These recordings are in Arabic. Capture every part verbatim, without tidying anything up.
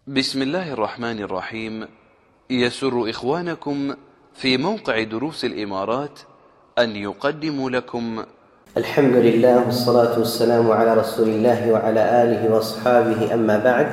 بسم الله الرحمن الرحيم. يسر إخوانكم في موقع دروس الإمارات أن يقدموا لكم الحمد لله والصلاة والسلام على رسول الله وعلى آله وأصحابه، أما بعد.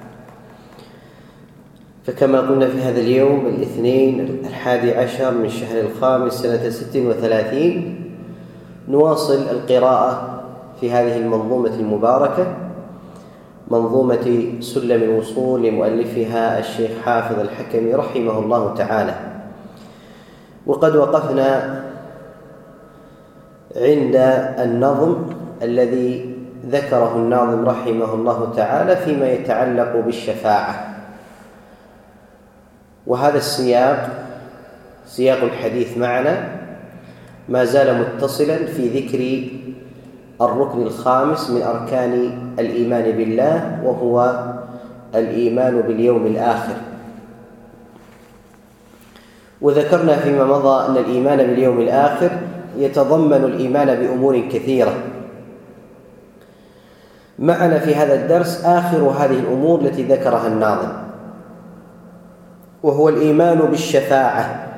فكما قلنا في هذا اليوم الاثنين الحادي عشر من شهر الخامس سنة ست وثلاثين نواصل القراءة في هذه المنظومة المباركة، منظومة سلم الوصول لمؤلفها الشيخ حافظ الحكمي رحمه الله تعالى. وقد وقفنا عند النظم الذي ذكره الناظم رحمه الله تعالى فيما يتعلق بالشفاعة، وهذا السياق سياق الحديث معنا ما زال متصلا في ذكر الركن الخامس من أركان الإيمان بالله، وهو الإيمان باليوم الآخر. وذكرنا فيما مضى أن الإيمان باليوم الآخر يتضمن الإيمان بأمور كثيرة. معنا في هذا الدرس آخر هذه الأمور التي ذكرها الناظم، وهو الإيمان بالشفاعة.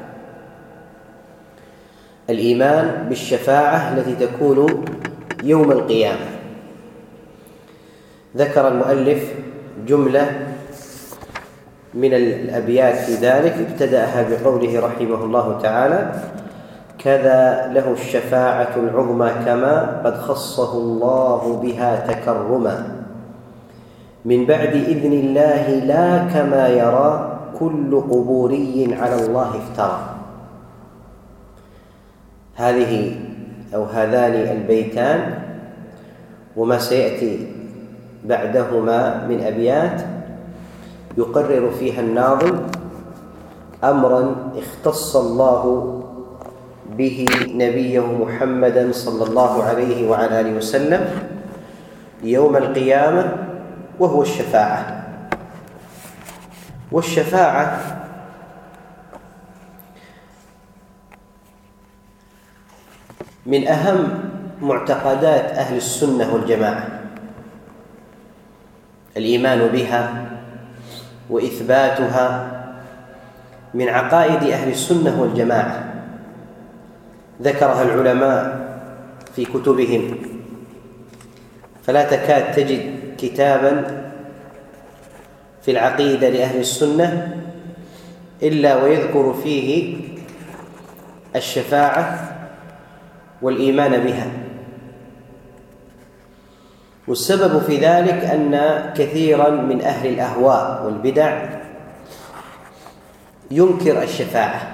الإيمان بالشفاعة التي تكون يوم القيامة. ذكر المؤلف جملة من الأبيات في ذلك، ابتدأها بقوله رحمه الله تعالى: كذا له الشفاعة العظمى كما قد خصه الله بها تكرما، من بعد إذن الله لا كما يرى كل قبوري على الله افترى. هذه أو هذان البيتان وما سيأتي بعدهما من أبيات يقرر فيها الناظم أمرا اختص الله به نبيه محمدا صلى الله عليه وعلى آله وسلم يوم القيامة، وهو الشفاعة. والشفاعة من أهم معتقدات أهل السنة والجماعة، الإيمان بها وإثباتها من عقائد أهل السنة والجماعة. ذكرها العلماء في كتبهم، فلا تكاد تجد كتابا في العقيدة لأهل السنة إلا ويذكر فيه الشفاعة والإيمان بها. والسبب في ذلك أن كثيرا من أهل الأهواء والبدع ينكر الشفاعة،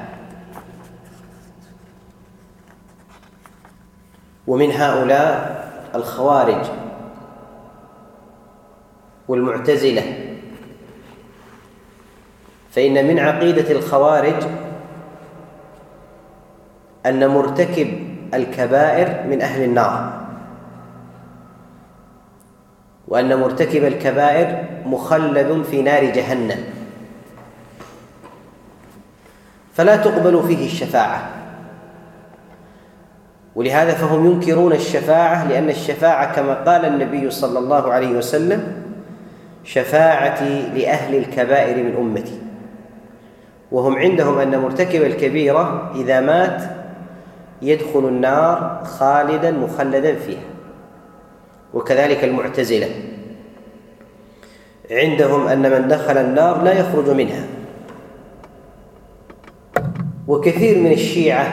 ومن هؤلاء الخوارج والمعتزلة. فإن من عقيدة الخوارج أن مرتكب الكبائر من أهل النار، وأن مرتكب الكبائر مخلد في نار جهنم، فلا تقبل فيه الشفاعة. ولهذا فهم ينكرون الشفاعة، لأن الشفاعة كما قال النبي صلى الله عليه وسلم: شفاعتي لأهل الكبائر من أمتي. وهم عندهم أن مرتكب الكبيرة إذا مات يدخل النار خالدا مخلدا فيها. وكذلك المعتزلة عندهم أن من دخل النار لا يخرج منها. وكثير من الشيعة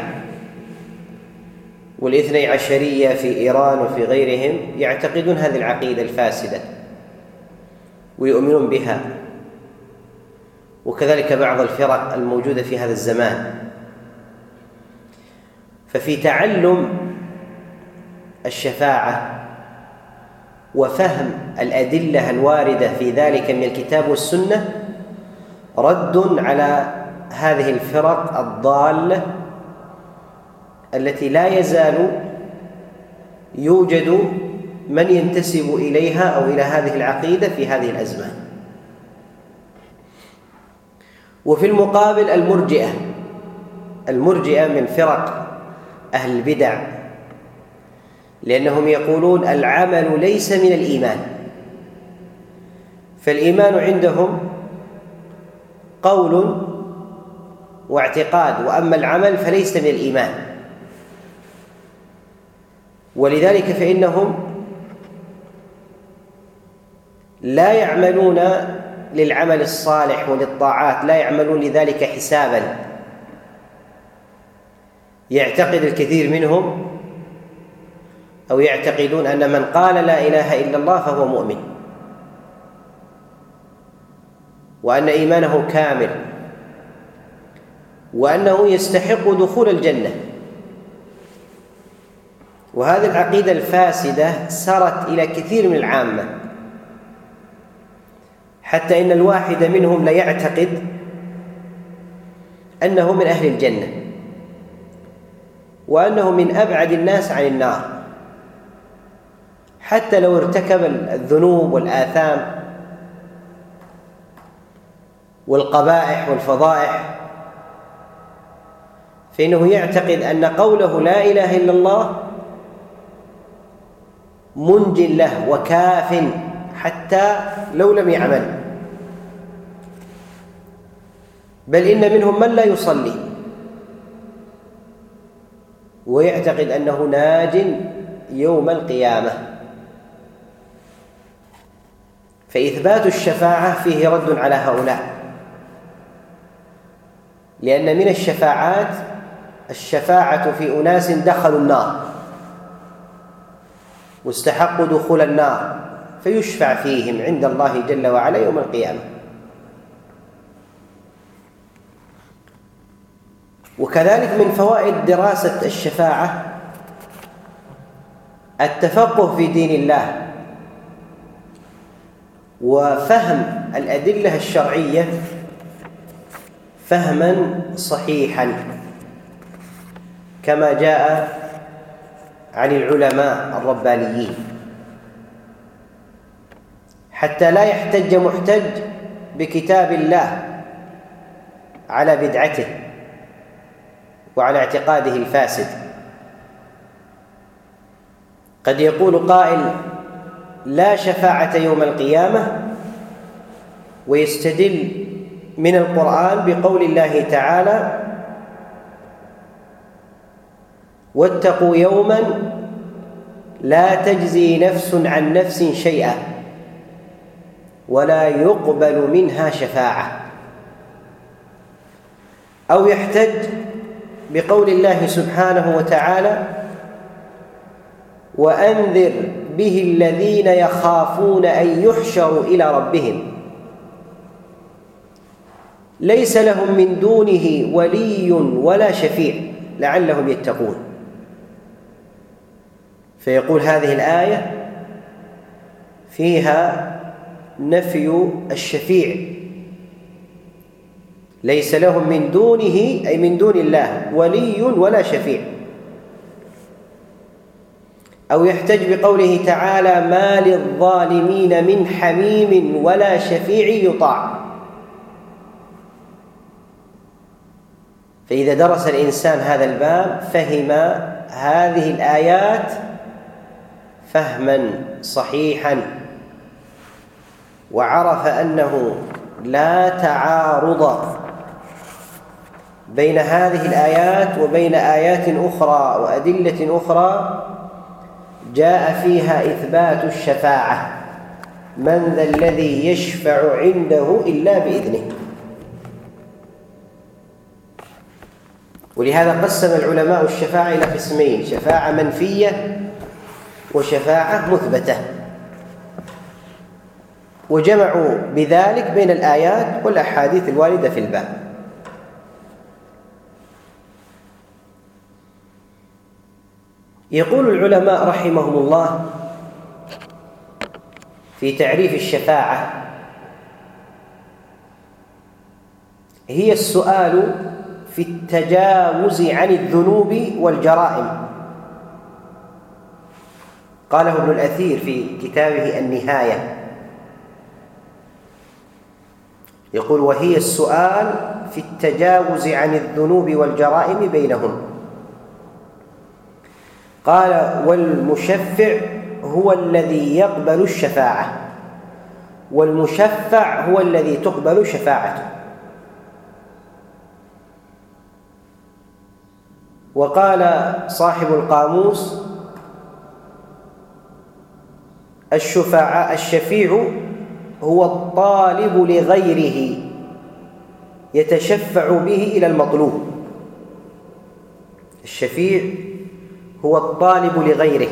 والاثني عشرية في إيران وفي غيرهم يعتقدون هذه العقيدة الفاسدة ويؤمنون بها، وكذلك بعض الفرق الموجودة في هذا الزمان. ففي تعلم الشفاعة وفهم الأدلة الواردة في ذلك من الكتاب والسنة رد على هذه الفرق الضالة التي لا يزال يوجد من ينتسب إليها أو إلى هذه العقيدة في هذه الأزمان. وفي المقابل المرجئة المرجئة من فرق أهل البدع، لأنهم يقولون العمل ليس من الإيمان، فالإيمان عندهم قول واعتقاد، وأما العمل فليس من الإيمان. ولذلك فإنهم لا يعملون للعمل الصالح وللطاعات، لا يعملون لذلك حسابا. يعتقد الكثير منهم أو يعتقدون أن من قال لا إله إلا الله فهو مؤمن، وأن إيمانه كامل، وأنه يستحق دخول الجنة. وهذه العقيدة الفاسدة سرت إلى كثير من العامة، حتى إن الواحد منهم ليعتقد أنه من أهل الجنة، وأنه من أبعد الناس عن النار، حتى لو ارتكب الذنوب والآثام والقبائح والفضائح، فإنه يعتقد أن قوله لا إله إلا الله منج له وكاف حتى لو لم يعمل. بل إن منهم من لا يصلي ويعتقد أنه ناج يوم القيامة. فإثبات الشفاعة فيه رد على هؤلاء، لأن من الشفاعات الشفاعة في أناس دخلوا النار واستحقوا دخول النار، فيشفع فيهم عند الله جل وعلا يوم القيامة. وكذلك من فوائد دراسة الشفاعة التفقه في دين الله وفهم الأدلة الشرعية فهما صحيحا، كما جاء عن العلماء الربانيين، حتى لا يحتج محتج بكتاب الله على بدعته وعلى اعتقاده الفاسد. قد يقول قائل لا شفاعة يوم القيامة، ويستدل من القرآن بقول الله تعالى واتقوا يوما لا تجزي نفس عن نفس شيئا ولا يقبل منها شفاعة. أو يحتج بقول الله سبحانه وتعالى وأنذر به الذين يخافون أن يحشروا إلى ربهم ليس لهم من دونه ولي ولا شفيع لعلهم يتقون. فيقول هذه الآية فيها نفي الشفيع، ليس لهم من دونه أي من دون الله ولي ولا شفيع. أو يحتج بقوله تعالى ما للظالمين من حميم ولا شفيع يطاع. فإذا درس الإنسان هذا الباب فهم هذه الآيات فهما صحيحا، وعرف أنه لا تعارض بين هذه الآيات وبين آيات أخرى وأدلة أخرى جاء فيها إثبات الشفاعة. من ذا الذي يشفع عنده إلا بإذنه. ولهذا قسم العلماء الشفاعة إلى قسمين: شفاعة منفية وشفاعة مثبتة، وجمعوا بذلك بين الآيات والأحاديث الواردة في الباب. يقول العلماء رحمهم الله في تعريف الشفاعة: هي السؤال في التجاوز عن الذنوب والجرائم. قاله ابن الأثير في كتابه النهاية، يقول: وهي السؤال في التجاوز عن الذنوب والجرائم بينهم. قال: والمشفع هو الذي يقبل الشفاعة، والمشفع هو الذي تقبل شفاعته. وقال صاحب القاموس: الشفاعة الشفيع هو الطالب لغيره يتشفع به إلى المطلوب. الشفيع هو الطالب لغيره.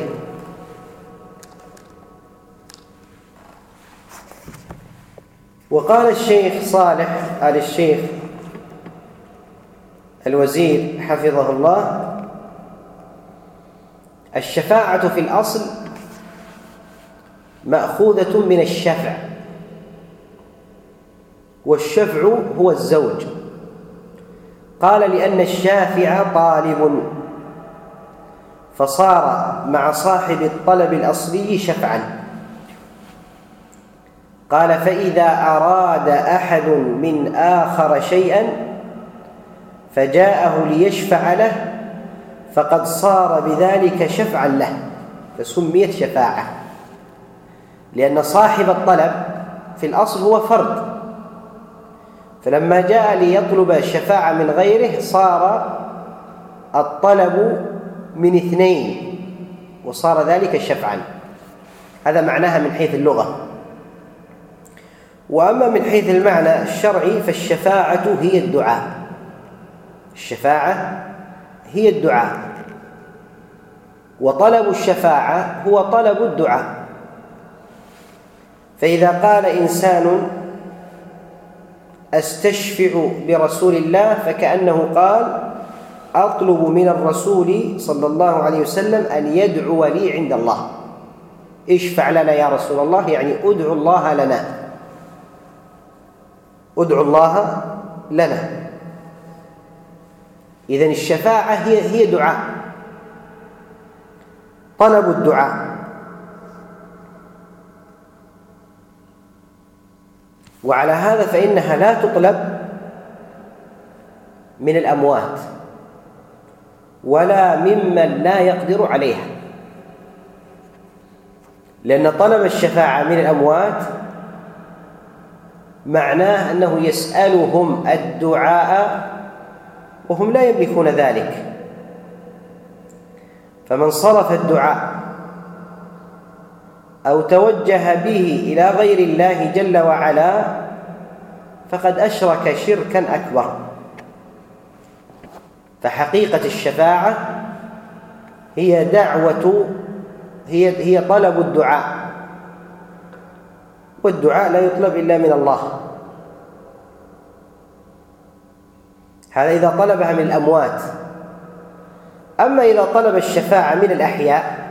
وقال الشيخ صالح آل الشيخ الوزير حفظه الله: الشفاعة في الأصل مأخوذة من الشفع، والشفع هو الزوج. قال: لأن الشافع طالب، فصار مع صاحب الطلب الأصلي شفعا. قال: فإذا أراد أحد من آخر شيئا فجاءه ليشفع له فقد صار بذلك شفعا له، فسميت شفاعة، لأن صاحب الطلب في الأصل هو فرد، فلما جاء ليطلب الشفاعة من غيره صار الطلب من اثنين وصار ذلك شفعا. هذا معناها من حيث اللغة. وأما من حيث المعنى الشرعي فالشفاعة هي الدعاء. الشفاعة هي الدعاء، وطلب الشفاعة هو طلب الدعاء. فإذا قال إنسان: أستشفع برسول الله، فكأنه قال: أطلب من الرسول صلى الله عليه وسلم أن يدعو لي عند الله. اشفع لنا يا رسول الله، يعني ادعو الله لنا، ادعو الله لنا. إذن الشفاعة هي هي دعاء، طلب الدعاء. وعلى هذا فإنها لا تطلب من الأموات ولا ممن لا يقدر عليها، لأن طلب الشفاعة من الأموات معناه أنه يسألهم الدعاء وهم لا يملكون ذلك. فمن صرف الدعاء أو توجه به إلى غير الله جل وعلا فقد أشرك شركا أكبر. فحقيقة الشفاعة هي دعوة هي هي طلب الدعاء، والدعاء لا يطلب إلا من الله. هذا إذا طلبها من الأموات. أما إذا طلب الشفاعة من الأحياء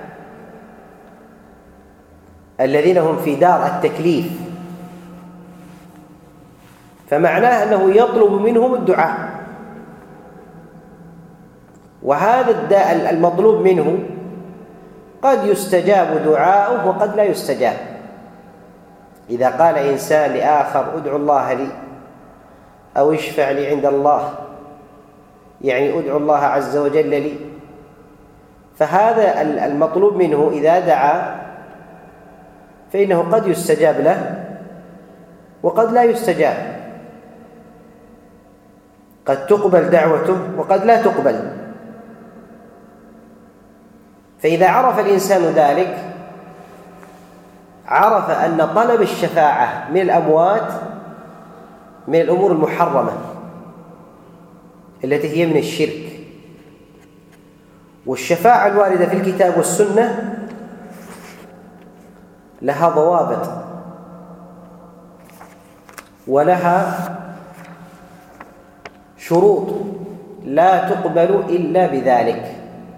الذين هم في دار التكليف فمعناه أنه يطلب منهم الدعاء، وهذا الداء المطلوب منه قد يستجاب دعاؤه وقد لا يستجاب. إذا قال إنسان لآخر: ادعو الله لي أو اشفع لي عند الله، يعني ادعو الله عز وجل لي، فهذا المطلوب منه إذا دعا فإنه قد يستجاب له وقد لا يستجاب، قد تقبل دعوته وقد لا تقبل. فإذا عرف الإنسان ذلك عرف أن طلب الشفاعة من الأموات من الأمور المحرمة التي هي من الشرك. والشفاعة الواردة في الكتاب والسنة لها ضوابط ولها شروط لا تقبل إلا بذلك.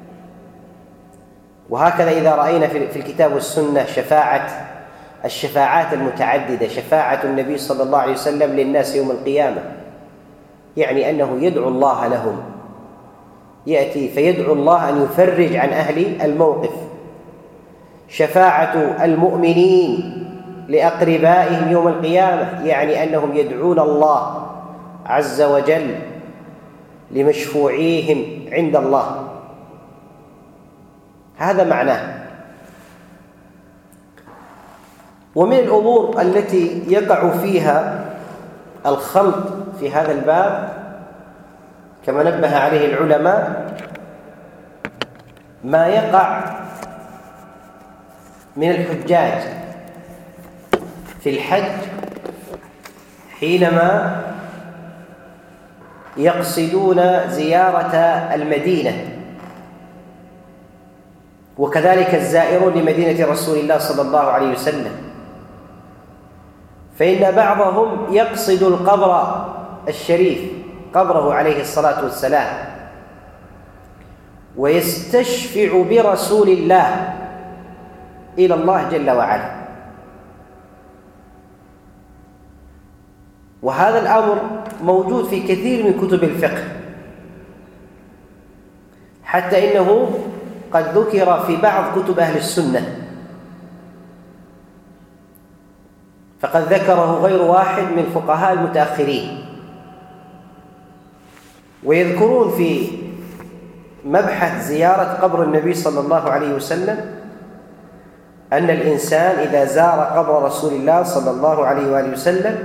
وهكذا إذا رأينا في الكتاب والسنة شفاعة الشفاعات المتعددة، شفاعة النبي صلى الله عليه وسلم للناس يوم القيامة، يعني أنه يدعو الله لهم، يأتي فيدعو الله أن يفرج عن أهل الموقف. شفاعة المؤمنين لأقربائهم يوم القيامة، يعني أنهم يدعون الله عز وجل لمشفوعيهم عند الله. هذا معناه. ومن الأمور التي يقع فيها الخلط في هذا الباب كما نبه عليه العلماء ما يقع من الحجاج في الحج حينما يقصدون زيارة المدينة، وكذلك الزائرون لمدينة رسول الله صلى الله عليه وسلم، فإن بعضهم يقصد القبر الشريف، قبره عليه الصلاة والسلام، ويستشفع برسول الله إلى الله جل وعلا. وهذا الأمر موجود في كثير من كتب الفقه، حتى إنه قد ذكر في بعض كتب أهل السنة، فقد ذكره غير واحد من الفقهاء المتأخرين، ويذكرون في مبحث زيارة قبر النبي صلى الله عليه وسلم أن الإنسان إذا زار قبر رسول الله صلى الله عليه وآله وسلم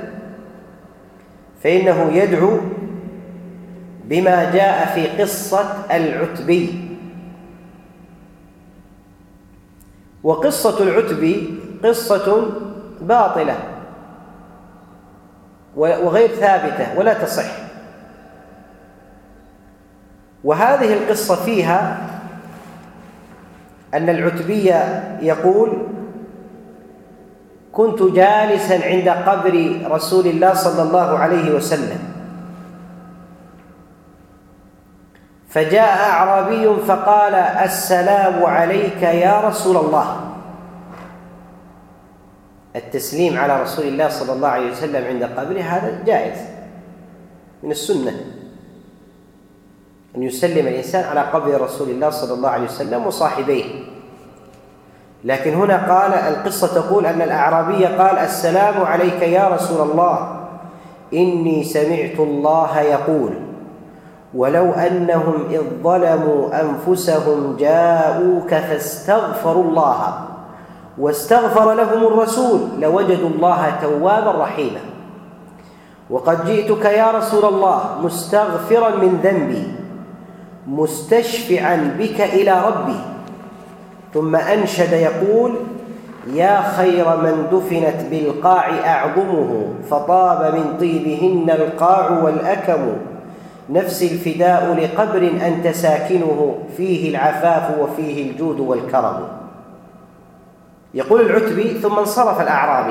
فإنه يدعو بما جاء في قصة العتبي. وقصة العتبي قصة باطلة وغير ثابتة ولا تصح، وهذه القصة فيها أن العتبي يقول: كنت جالسا عند قبر رسول الله صلى الله عليه وسلم، فجاء أعرابي فقال: السلام عليك يا رسول الله. التسليم على رسول الله صلى الله عليه وسلم عند قبره هذا جائز من السنة، أن يسلم الإنسان على قبر رسول الله صلى الله عليه وسلم وصاحبيه. لكن هنا قال القصة تقول أن الأعرابي قال: السلام عليك يا رسول الله، إني سمعت الله يقول: ولو أنهم إذ ظلموا أنفسهم جاءوك فاستغفروا الله واستغفر لهم الرسول لوجدوا الله توابا رحيما. وقد جئتك يا رسول الله مستغفرا من ذنبي مستشفعا بك إلى ربي. ثم أنشد يقول: يا خير من دفنت بالقاع أعظمه فطاب من طيبهن القاع والأكم. نفسي الفداء لقبر أنت ساكنه فيه العفاف وفيه الجود والكرم. يقول العتبي: ثم انصرف الأعرابي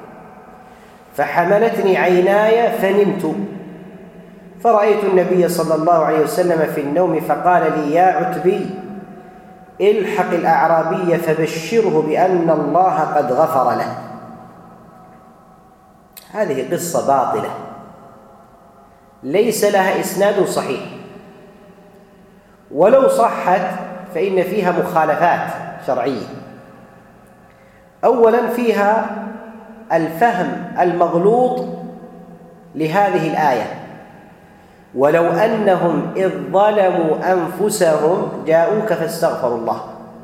فحملتني عيناي فنمت، فرأيت النبي صلى الله عليه وسلم في النوم فقال لي: يا عتبي الحق الأعرابي فبشره بأن الله قد غفر له. هذه قصة باطلة ليس لها إسناد صحيح، ولو صحت فإن فيها مخالفات شرعية. أولا فيها الفهم المغلوط لهذه الآية: ولو أنهم إذ ظلموا أنفسهم جاءوك فاستغفروا الله،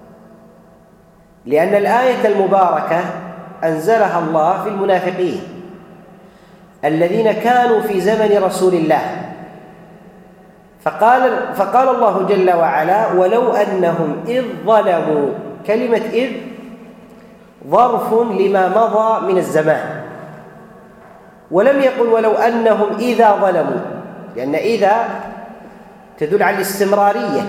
لأن الآية المباركة أنزلها الله في المنافقين الذين كانوا في زمن رسول الله، فقال, فقال الله جل وعلا: ولو أنهم إذ ظلموا. كلمة إذ ظرف لما مضى من الزمان، ولم يقل ولو أنهم إذا ظلموا، لأن إذا تدل على الاستمرارية.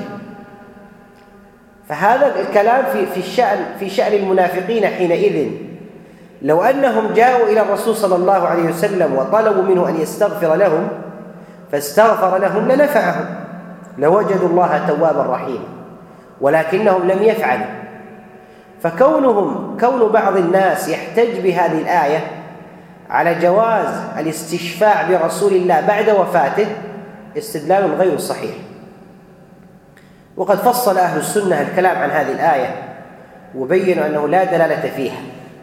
فهذا الكلام في في الشأن في شأن المنافقين حينئذ. لو أنهم جاءوا إلى الرسول صلى الله عليه وسلم وطلبوا منه أن يستغفر لهم فاستغفر لهم لنفعهم، لوجدوا الله توابا رحيما، ولكنهم لم يفعلوا. فكونهم كون بعض الناس يحتج بهذه الآية على جواز الاستشفاع برسول الله بعد وفاته استدلال غير صحيح. وقد فصل أهل السنة الكلام عن هذه الآية وبينوا أنه لا دلالة فيها.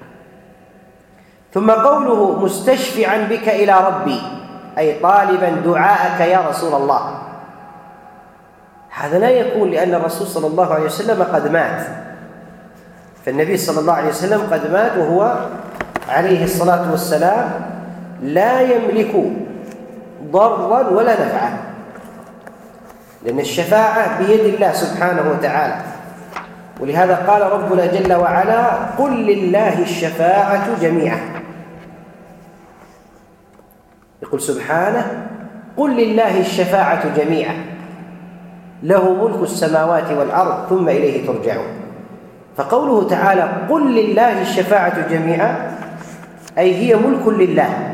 ثم قوله مستشفعا بك إلى ربي أي طالبا دعاءك يا رسول الله، هذا لا يكون لأن الرسول صلى الله عليه وسلم قد مات، فالنبي صلى الله عليه وسلم قد مات وهو عليه الصلاة والسلام لا يملك ضرا ولا نفعا، لأن الشفاعة بيد الله سبحانه وتعالى، ولهذا قال ربنا جل وعلا: قل لله الشفاعة جميعا. يقول سبحانه: قل لله الشفاعة جميعا له ملك السماوات والأرض ثم إليه ترجعون. فقوله تعالى: قل لله الشفاعة جميعا أي هي ملك لله،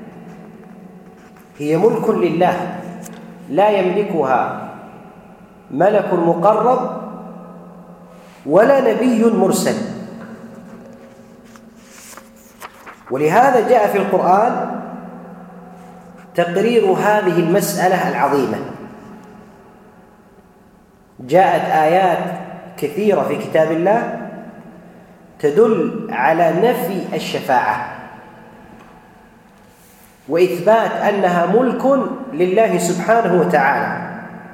هي ملك لله لا يملكها ملك مقرب ولا نبي مرسل. ولهذا جاء في القرآن تقرير هذه المسألة العظيمة. جاءت آيات كثيرة في كتاب الله تدل على نفي الشفاعة وإثبات أنها ملك لله سبحانه وتعالى،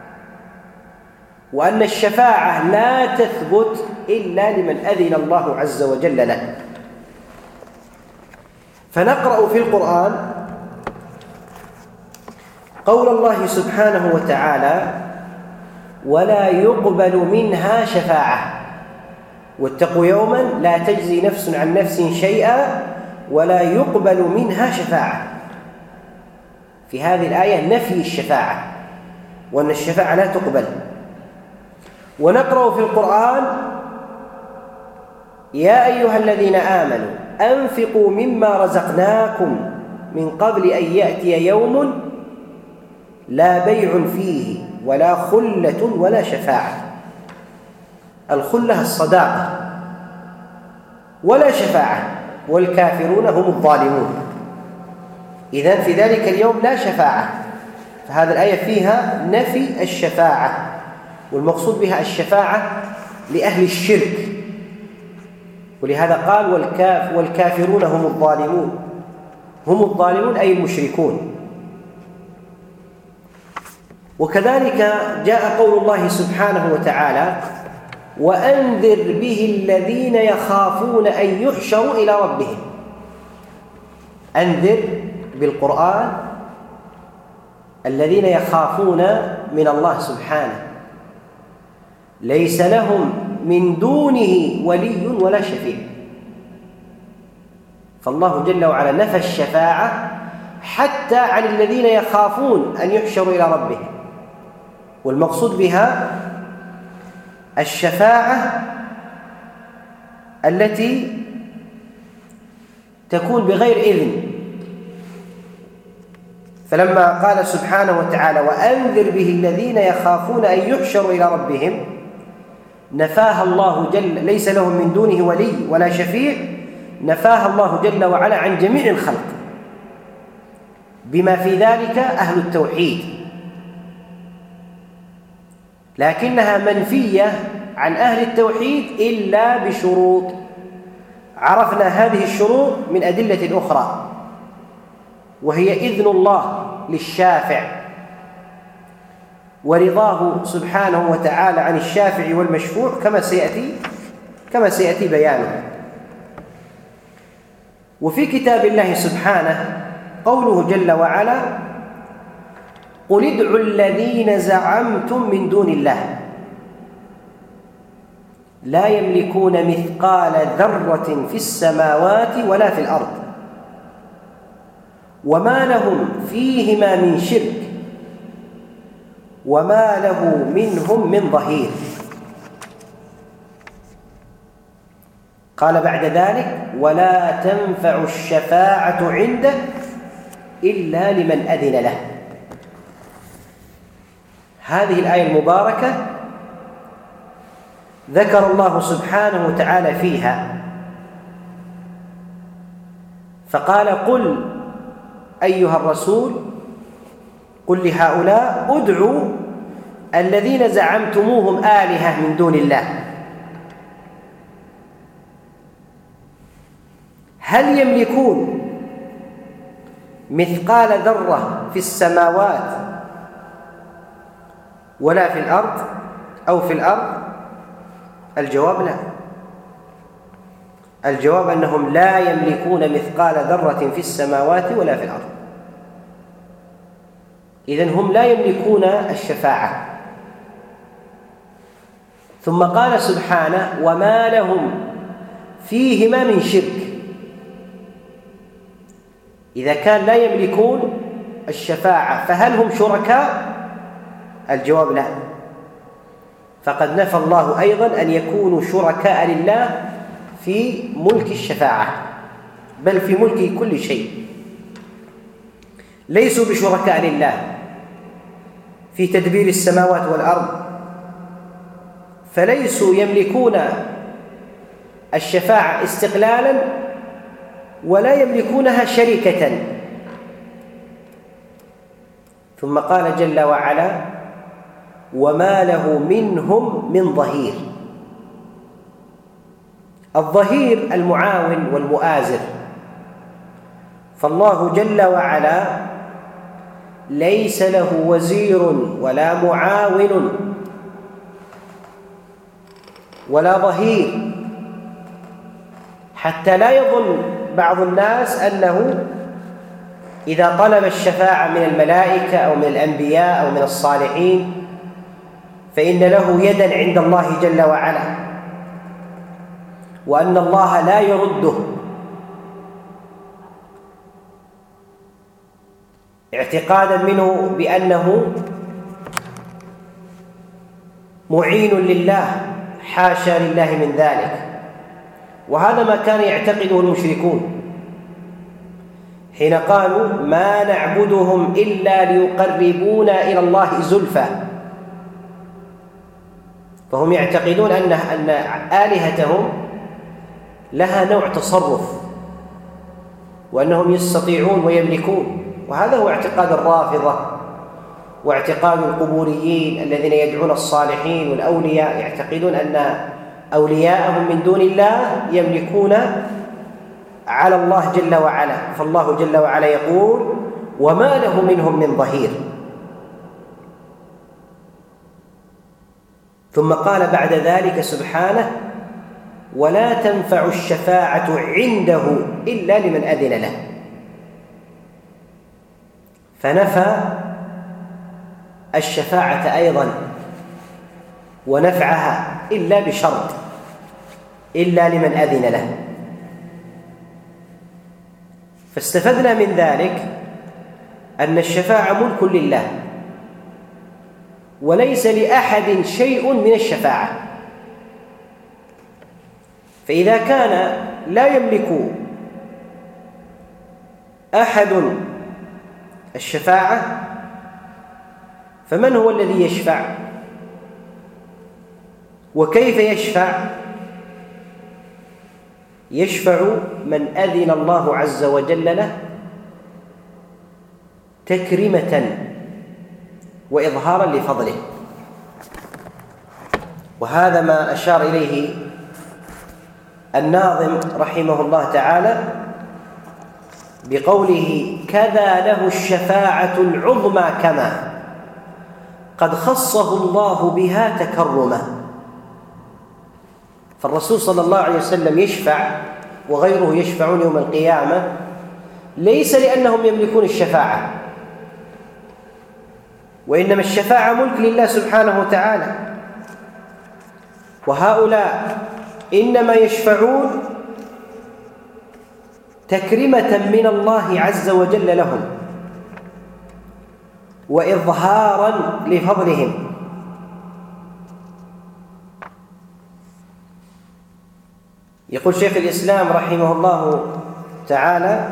وأن الشفاعة لا تثبت إلا لمن أذن الله عز وجل له. فنقرأ في القرآن قول الله سبحانه وتعالى: ولا يقبل منها شفاعة، واتقوا يوما لا تجزي نفس عن نفس شيئا ولا يقبل منها شفاعة. في هذه الآية نفي الشفاعة وأن الشفاعة لا تقبل. ونقرأ في القرآن: يا أيها الذين آمنوا أنفقوا مما رزقناكم من قبل أن يأتي يوم لا بيع فيه ولا خلة ولا شفاعة. الخلة الصداقة، ولا شفاعة، والكافرون هم الظالمون. إذن في ذلك اليوم لا شفاعة. فهذه الآية فيها نفي الشفاعة، والمقصود بها الشفاعة لأهل الشرك. ولهذا قال: والكاف والكافرون هم الظالمون. هم الظالمون أي المشركون. وكذلك جاء قول الله سبحانه وتعالى: وأنذر به الذين يخافون أن يحشروا إلى ربهم. أنذر بالقرآن الذين يخافون من الله سبحانه، ليس لهم من دونه ولي ولا شفيع. فالله جل وعلا نفى الشفاعة حتى عن الذين يخافون أن يحشروا إلى ربهم. والمقصود بها الشفاعة التي تكون بغير إذن. فلما قال سبحانه وتعالى: وأنذر به الذين يخافون أن يحشروا إلى ربهم، نفاها الله جل، ليس لهم من دونه ولي ولا شفيع، نفاها الله جل وعلا عن جميع الخلق، بما في ذلك أهل التوحيد، لكنها منفية عن أهل التوحيد إلا بشروط. عرفنا هذه الشروط من أدلة أخرى، وهي إذن الله للشافع ورضاه سبحانه وتعالى عن الشافع والمشفوع، كما سيأتي كما سيأتي بيانه. وفي كتاب الله سبحانه قوله جل وعلا: قل ادعوا الذين زعمتم من دون الله لا يملكون مثقال ذرة في السماوات ولا في الأرض وما لهم فيهما من شرك وما له منهم من ظهير. قال بعد ذلك: ولا تنفع الشفاعة عنده إلا لمن أذن له. هذه الآية المباركة ذكر الله سبحانه وتعالى فيها فقال: قل أيها الرسول، قل لهؤلاء ادعوا الذين زعمتموهم آلهة من دون الله هل يملكون مثقال ذرة في السماوات ولا في الأرض أو في الأرض؟ الجواب لا. الجواب أنهم لا يملكون مثقال ذرة في السماوات ولا في الأرض. إذن هم لا يملكون الشفاعة. ثم قال سبحانه وما لهم فيهما من شرك. إذا كان لا يملكون الشفاعة فهل هم شركاء؟ الجواب لا، فقد نفى الله أيضا أن يكونوا شركاء لله في ملك الشفاعة، بل في ملك كل شيء. ليسوا بشركاء لله في تدبير السماوات والأرض، فليسوا يملكون الشفاعة استقلالا ولا يملكونها شركة. ثم قال جل وعلا وما له منهم من ظهير. الظهير المعاون والمؤازر، فالله جل وعلا ليس له وزير ولا معاون ولا ظهير، حتى لا يظن بعض الناس أنه إذا طلب الشفاعة من الملائكة أو من الأنبياء أو من الصالحين فإن له يدا عند الله جل وعلا، وأن الله لا يرده، اعتقادا منه بأنه معين لله. حاشا لله من ذلك، وهذا ما كان يعتقده المشركون حين قالوا ما نعبدهم إلا ليقربونا إلى الله زلفى. فهم يعتقدون أن أن آلهتهم لها نوع تصرف وأنهم يستطيعون ويملكون، وهذا هو اعتقاد الرافضة واعتقاد القبوريين الذين يدعون الصالحين والأولياء، يعتقدون أن أولياءهم من دون الله يملكون على الله جل وعلا. فالله جل وعلا يقول وما له منهم من ظهير. ثم قال بعد ذلك سبحانه ولا تنفع الشفاعة عنده إلا لمن أذن له. فنفى الشفاعة أيضا ونفعها إلا بشرط، إلا لمن أذن له. فاستفدنا من ذلك أن الشفاعة ملك لله، وليس لأحد شيء من الشفاعة. فإذا كان لا يملك أحد الشفاعة فمن هو الذي يشفع؟ وكيف يشفع؟ يشفع من أذن الله عز وجل له تكريمة وإظهارا لفضله. وهذا ما أشار إليه الناظم رحمه الله تعالى بقوله كذا له الشفاعة العظمى كما قد خصه الله بها تكرما. فالرسول صلى الله عليه وسلم يشفع وغيره يشفعون يوم القيامة ليس لأنهم يملكون الشفاعة، وإنما الشفاعة ملك لله سبحانه وتعالى، وهؤلاء إنما يشفعون تكريمة من الله عز وجل لهم وإظهارا لفضلهم. يقول شيخ الإسلام رحمه الله تعالى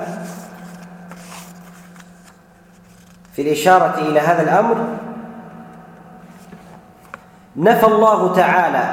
في الإشارة إلى هذا الأمر نفى الله تعالى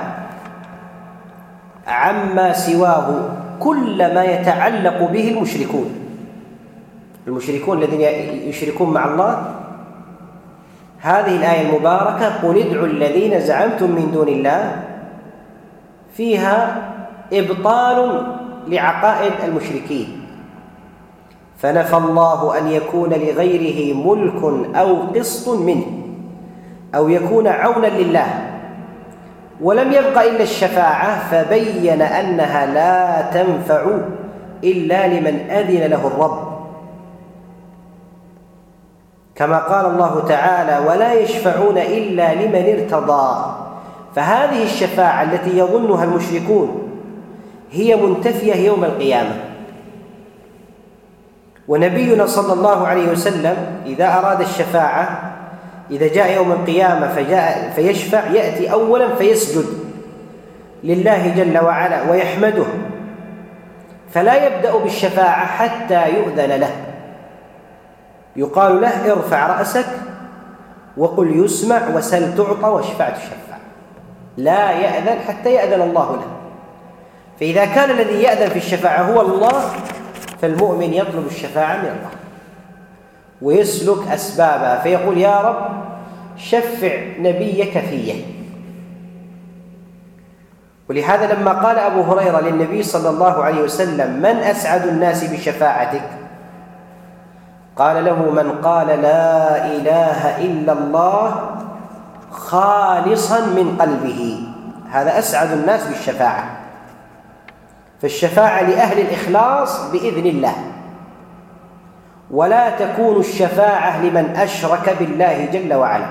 عما سواه كل ما يتعلق به المشركون المشركون الذين يشركون مع الله. هذه الآية المباركة قل ادعوا الذين زعمتم من دون الله فيها إبطال لعقائد المشركين، فنفى الله أن يكون لغيره ملك أو قسط منه أو يكون عونا لله، ولم يبق إلا الشفاعة، فبين أنها لا تنفع إلا لمن أذن له الرب، كما قال الله تعالى ولا يشفعون إلا لمن ارتضى. فهذه الشفاعة التي يظنها المشركون هي منتفية يوم القيامة. ونبينا صلى الله عليه وسلم إذا أراد الشفاعة، إذا جاء يوم القيامة فجاء فيشفع، يأتي أولا فيسجد لله جل وعلا ويحمده، فلا يبدأ بالشفاعة حتى يؤذن له. يقال له ارفع رأسك وقل يسمع وسل تعطى واشفع تشفع، لا يأذن حتى يأذن الله له. فإذا كان الذي يأذن في الشفاعة هو الله، فالمؤمن يطلب الشفاعة من الله ويسلك أسبابها، فيقول يا رب شفع نبيك فيه. ولهذا لما قال أبو هريرة للنبي صلى الله عليه وسلم من أسعد الناس بشفاعتك؟ قال له من قال لا إله إلا الله خالصا من قلبه، هذا أسعد الناس بالشفاعة. فالشفاعة لأهل الإخلاص بإذن الله، ولا تكون الشفاعة لمن أشرك بالله جل وعلا.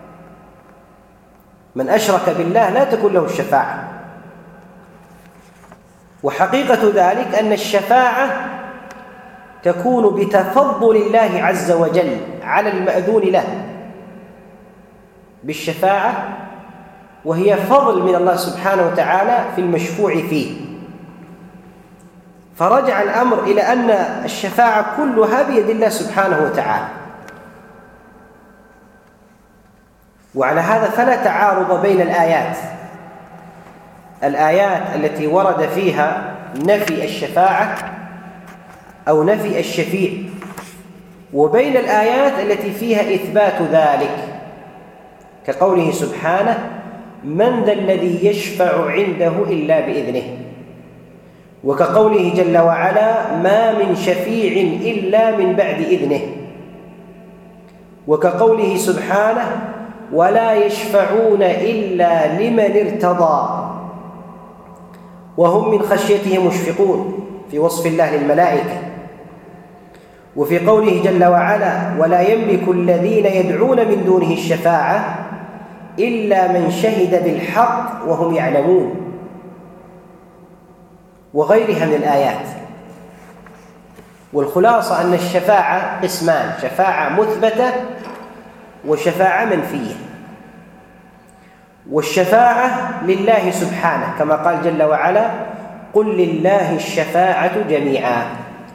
من أشرك بالله لا تكون له الشفاعة. وحقيقة ذلك أن الشفاعة تكون بتفضل الله عز وجل على المأذون له بالشفاعة، وهي فضل من الله سبحانه وتعالى في المشفوع فيه. فرجع الأمر إلى أن الشفاعة كلها بيد الله سبحانه وتعالى. وعلى هذا فلا تعارض بين الآيات الآيات التي ورد فيها نفي الشفاعة أو نفي الشفيع، وبين الآيات التي فيها إثبات ذلك، كقوله سبحانه من ذا الذي يشفع عنده إلا بإذنه، وكقوله جل وعلا ما من شفيع إلا من بعد إذنه، وكقوله سبحانه ولا يشفعون إلا لمن ارتضى وهم من خشيته مشفقون في وصف الله للملائكة. وفي قوله جل وعلا ولا يملك الذين يدعون من دونه الشفاعة إلا من شهد بالحق وهم يعلمون، وغيرها من الآيات. والخلاصة أن الشفاعة قسمان: شفاعة مثبتة وشفاعة منفية. والشفاعة لله سبحانه كما قال جل وعلا قل لله الشفاعة جميعا.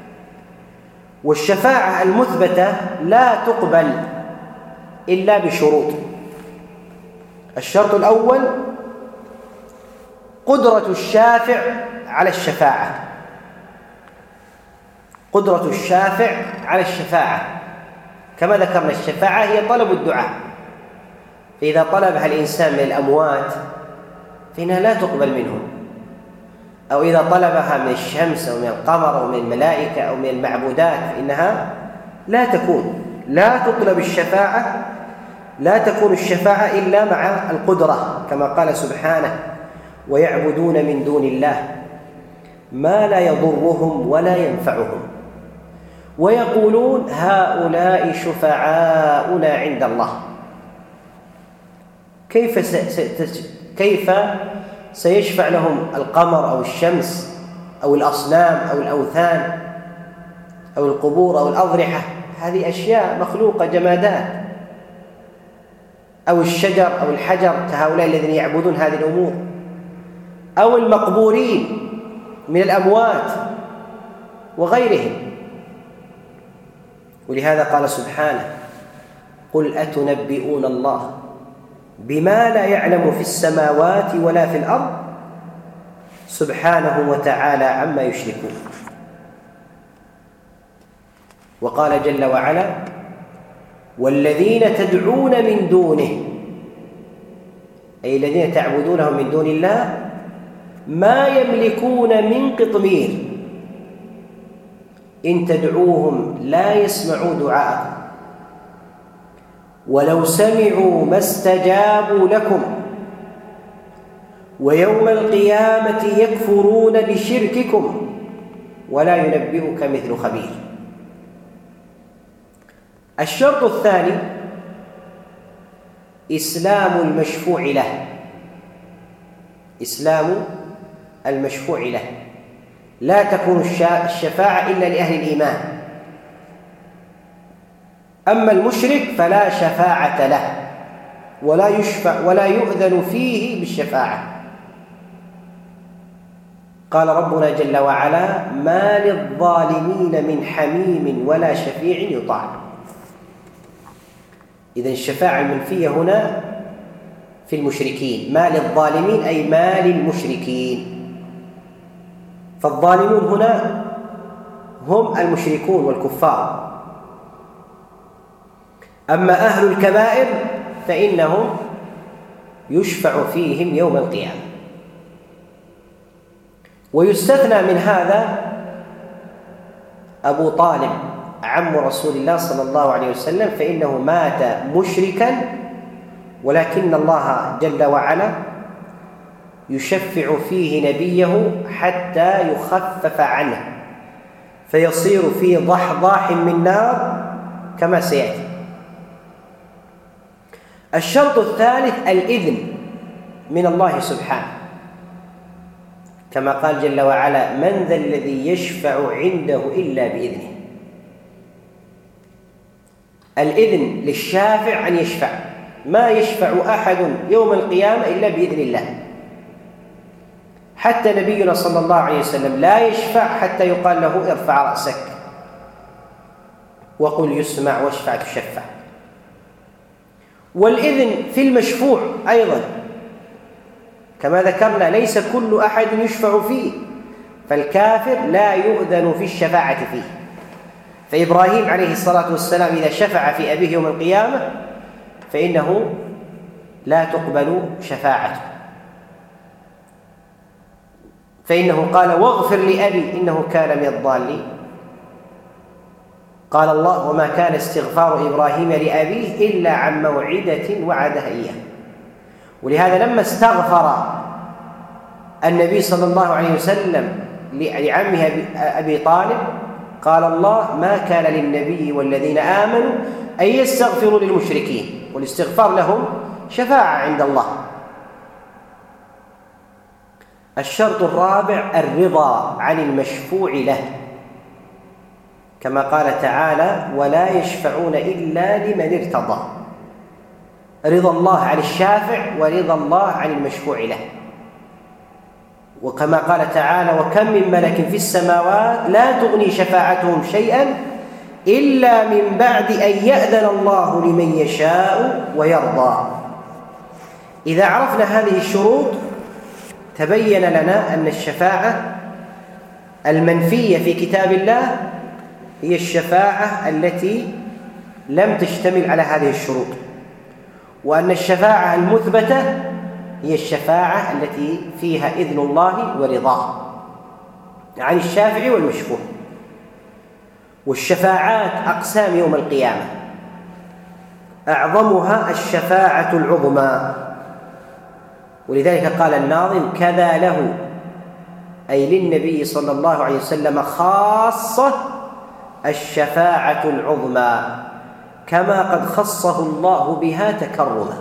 والشفاعة المثبتة لا تقبل إلا بشروط. الشرط الأول قدرة الشافع على الشفاعة، قدرة الشافع على الشفاعة كما ذكرنا الشفاعة هي طلب الدعاء، فإذا طلبها الإنسان من الأموات فإنها لا تقبل منهم، أو إذا طلبها من الشمس أو من القمر أو من الملائكة أو من المعبودات فإنها لا تكون لا تطلب الشفاعة لا تكون الشفاعة إلا مع القدرة، كما قال سبحانه ويعبدون من دون الله ما لا يضرهم ولا ينفعهم ويقولون هؤلاء شفعاؤنا عند الله. كيف س... كيف سيشفع لهم القمر أو الشمس أو الأصنام أو الأوثان أو القبور أو الأضرحة؟ هذه أشياء مخلوقة جمادات، أو الشجر أو الحجر كهؤلاء الذين يعبدون هذه الأمور، أو المقبورين من الأموات وغيرهم. ولهذا قال سبحانه قل أتنبئون الله بما لا يعلم في السماوات ولا في الأرض سبحانه وتعالى عما يشركون. وقال جل وعلا والذين تدعون من دونه، أي الذين تعبدونهم من دون الله ما يملكون من قطمير إن تدعوهم لا يسمعوا دعاءكم ولو سمعوا ما استجابوا لكم ويوم القيامة يكفرون بشرككم ولا ينبئك مثل خبير. الشرط الثاني إسلام المشفوع له إسلام المشفوع له، لا تكون الشفاعة إلا لأهل الإيمان. أما المشرك فلا شفاعة له ولا يشفع ولا يؤذن فيه بالشفاعة. قال ربنا جل وعلا: ما للظالمين من حميم ولا شفيع يطاع. إذن الشفاعة المنفية هنا في المشركين، ما للظالمين أي ما للمشركين. فالظالمون هنا هم المشركون والكفار. أما أهل الكبائر فإنهم يشفع فيهم يوم القيامة. ويستثنى من هذا أبو طالب عم رسول الله صلى الله عليه وسلم، فإنه مات مشركا، ولكن الله جل وعلا يشفع فيه نبيه حتى يخفف عنه فيصير في ضحضاح من نار كما سيأتي. الشرط الثالث الإذن من الله سبحانه، كما قال جل وعلا: من ذا الذي يشفع عنده إلا بإذنه. الإذن للشافع أن يشفع، ما يشفع أحد يوم القيامة إلا بإذن الله. حتى نبينا صلى الله عليه وسلم لا يشفع حتى يقال له: ارفع رأسك وقل يسمع واشفع تشفع. والإذن في المشفوع أيضا كما ذكرنا، ليس كل أحد يشفع فيه، فالكافر لا يؤذن في الشفاعة فيه. فإبراهيم عليه الصلاة والسلام إذا شفع في أبيه يوم القيامة فإنه لا تقبل شفاعته، فإنه قال: واغفر لأبي إنه كان من الضالين. قال الله: وما كان استغفار إبراهيم لأبيه إلا عن موعدة وعدها إياه. ولهذا لما استغفر النبي صلى الله عليه وسلم لعمه أبي طالب قال الله: ما كان للنبي والذين آمنوا أن يستغفروا للمشركين، والاستغفار لهم شفاعة عند الله. الشرط الرابع الرضا عن المشفوع له، كما قال تعالى: ولا يشفعون إلا لمن ارتضى. رضا الله عن الشافع ورضا الله عن المشفوع له. وكما قال تعالى: وكم من ملك في السماوات لا تغني شفاعتهم شيئا إلا من بعد أن يأذن الله لمن يشاء ويرضى. إذا عرفنا هذه الشروط تبين لنا أن الشفاعة المنفية في كتاب الله هي الشفاعة التي لم تشتمل على هذه الشروط، وأن الشفاعة المثبتة هي الشفاعة التي فيها إذن الله ورضاه عن الشافع والمشفوع. والشفاعات أقسام يوم القيامة، أعظمها الشفاعة العظمى، ولذلك قال الناظم: كذا له أي للنبي صلى الله عليه وسلم خاصة الشفاعة العظمى، كما قد خصه الله بها تكرما.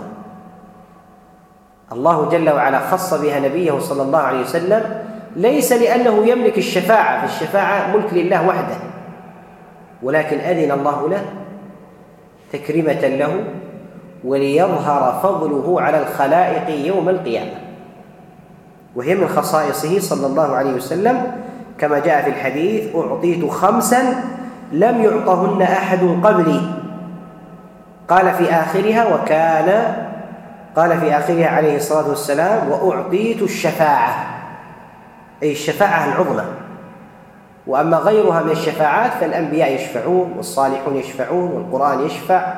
الله جل وعلا خص بها نبيه صلى الله عليه وسلم ليس لأنه يملك الشفاعة، فالشفاعة ملك لله وحده، ولكن أذن الله له تكريمة له وليظهر فضله على الخلائق يوم القيامة. وهي من خصائصه صلى الله عليه وسلم، كما جاء في الحديث: أعطيت خمسا لم يعطهن أحد قبلي. قال في آخرها وكان قال في آخرها عليه الصلاة والسلام: وأعطيت الشفاعة، أي الشفاعة العظمى. وأما غيرها من الشفاعات فالأنبياء يشفعون، والصالحون يشفعون، والقرآن يشفع،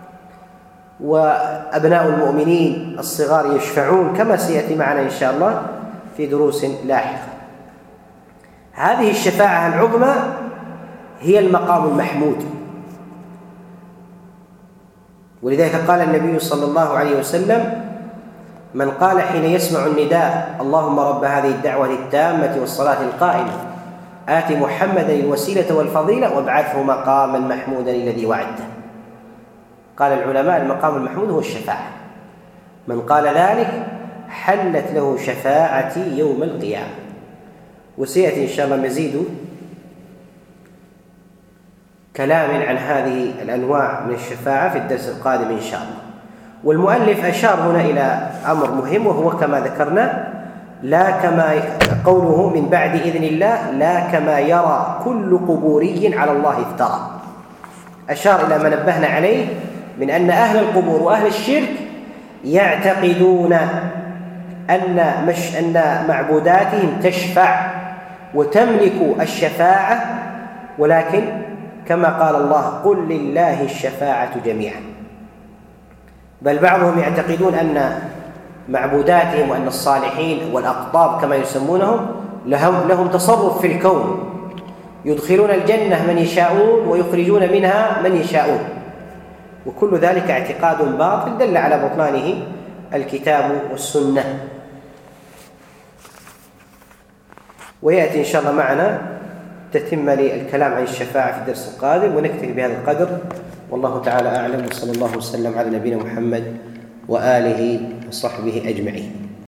وأبناء المؤمنين الصغار يشفعون، كما سيأتي معنا إن شاء الله في دروس لاحقة. هذه الشفاعة العظمى هي المقام المحمود، ولذلك قال النبي صلى الله عليه وسلم: من قال حين يسمع النداء: اللهم رب هذه الدعوة التامة والصلاة القائمة آت محمدا الوسيلة والفضيلة وابعثه مقاما محمودا الذي وعدته. قال العلماء: المقام المحمود هو الشفاعة. من قال ذلك حلت له شفاعتي يوم القيامة. وسيأتي إن شاء الله مزيد كلام عن هذه الأنواع من الشفاعة في الدرس القادم إن شاء الله. والمؤلف أشار هنا إلى أمر مهم، وهو كما ذكرنا لا كما قوله من بعد إذن الله لا كما يرى كل قبوري على الله افترى. أشار إلى ما نبهنا عليه من أن أهل القبور وأهل الشرك يعتقدون أن, مش أن معبوداتهم تشفع وتملك الشفاعة، ولكن كما قال الله قل لله الشفاعة جميعا. بل بعضهم يعتقدون أن معبوداتهم وأن الصالحين والأقطاب كما يسمونهم لهم, لهم تصرف في الكون، يدخلون الجنة من يشاءون ويخرجون منها من يشاءون، وكل ذلك اعتقاد باطل دل على بطلانه الكتاب والسنة. ويأتي إن شاء الله معنا تتم للكلام عن الشفاعة في الدرس القادم، ونكتفي بهذا القدر، والله تعالى أعلم، وصلى الله وسلم على نبينا محمد وآله وصحبه أجمعين.